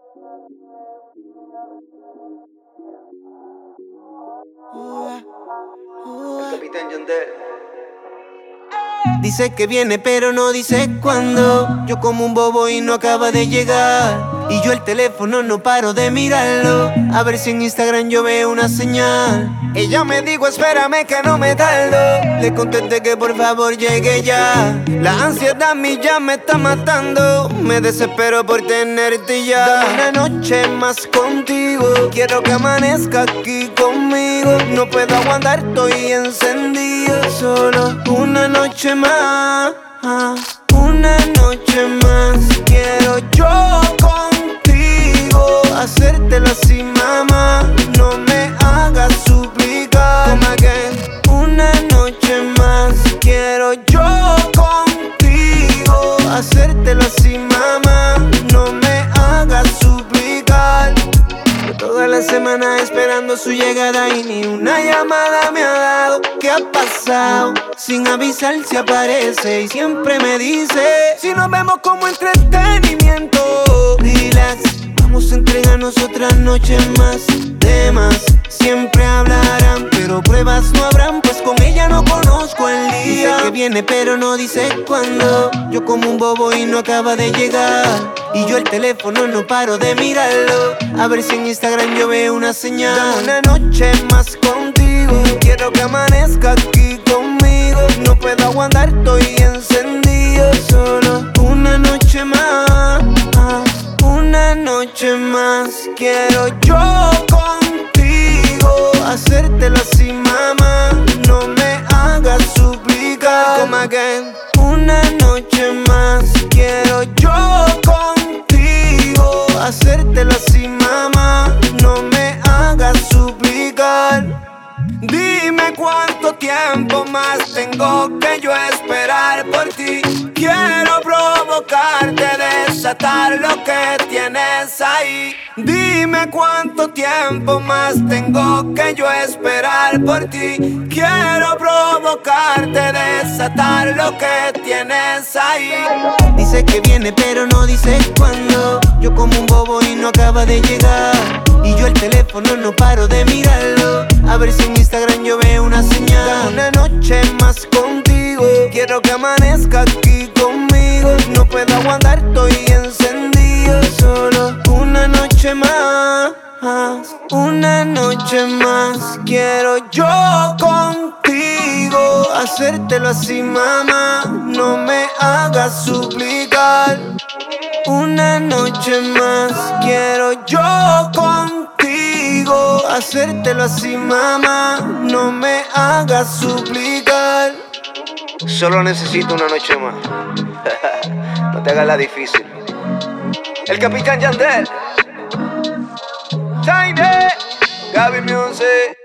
El Capitán Yandel. Dice que viene pero no dice cuándo. Yo como un bobo y no acaba de llegar. Y yo el teléfono no paro de mirarlo, a ver si en Instagram yo veo una señal. Ella me dijo espérame que no me tardo. Le contesté que por favor llegue ya. La ansiedad a mí ya me está matando. Me desespero por tenerte ya. Dame una noche más contigo. Quiero que amanezca aquí conmigo. No puedo aguantar, estoy encendido. Solo una noche más. Una noche más. Quiero yo contigo hacértelo así, mamá. No me hagas suplicar. Come again. Una noche más. Quiero yo contigo hacértelo así, mamá. No me hagas suplicar. Toda la semana esperando su llegada y ni una llamada me ha dado. ¿Qué ha pasado? Sin avisar se aparece y siempre me dice: si nos vemos como entretenimiento, relax, vamos a entregarnos otras noches más. De más, siempre hablarán, pero pruebas no habrán, pues con ella no conozco el día. Dice que viene pero no dice cuándo. Yo como un bobo y no acaba de llegar. Y yo el teléfono no paro de mirarlo, a ver si en Instagram yo veo una señal. Dame una noche más contigo. Quiero que amanezca aquí conmigo. No puedo aguantar, estoy encendido. Solo una noche más. Una noche más. Quiero yo contigo hacértelo así, mamá. No me hagas suplicar. Come again. Una noche más. Quiero yo contigo hacértelo así, mamá. No me hagas suplicar. Dime cuánto tiempo más tengo que yo esperar por ti. Quiero provocarte, desatar lo que tienes ahí. Dime cuánto tiempo más tengo que yo esperar por ti. Quiero provocarte, desatar lo que tienes ahí. Dice que viene pero no dice cuándo. Yo como un bobo y no acaba de llegar. Y yo el teléfono no paro de mirarlo, a ver si en Instagram yo veo una señal. Dame una noche más contigo. Quiero que amanezca aquí conmigo. No puedo aguantar, estoy encendido. Solo una noche más. Una noche más. Quiero yo contigo hacértelo así, mamá. No me hagas suplicar. Una noche más. Quiero yo contigo hacértelo así, mamá. No me hagas suplicar. Solo necesito una noche más. No te hagas la difícil. El Capitán Yandel. Tiny Gaby Music.